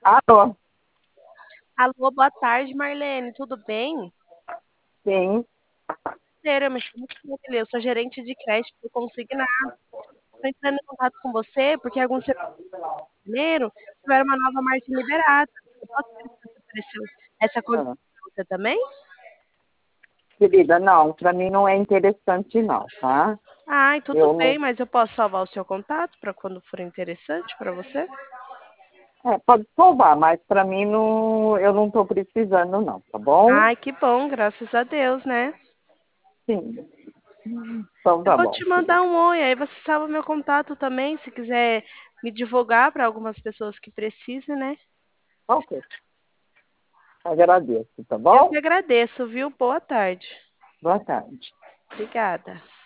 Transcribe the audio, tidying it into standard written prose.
Alô? Alô, boa tarde, Marlene. Tudo bem? Sim. Sério, eu me chamo Cecília, eu sou gerente de crédito do Consignado. Estou entrando em contato com você porque alguns setores brasileiros tiveram uma nova margem liberada. Eu posso ver se você ofereceu essa condição Ah, para você também? querida, não, para mim não é interessante não, tá? Ai, tudo Eu bem, não. mas eu posso salvar o seu contato para quando for interessante para você? Pode salvar, mas para mim não, eu não estou precisando não, tá bom? Ai, que bom, graças a Deus, né? Sim. Então Eu tá vou bom, te mandar querida. um oi, aí você salva meu contato também, se quiser me divulgar para algumas pessoas que precisem, né? Ok. Agradeço, tá Eu que bom? agradeço, viu? Boa tarde. Boa tarde. Obrigada.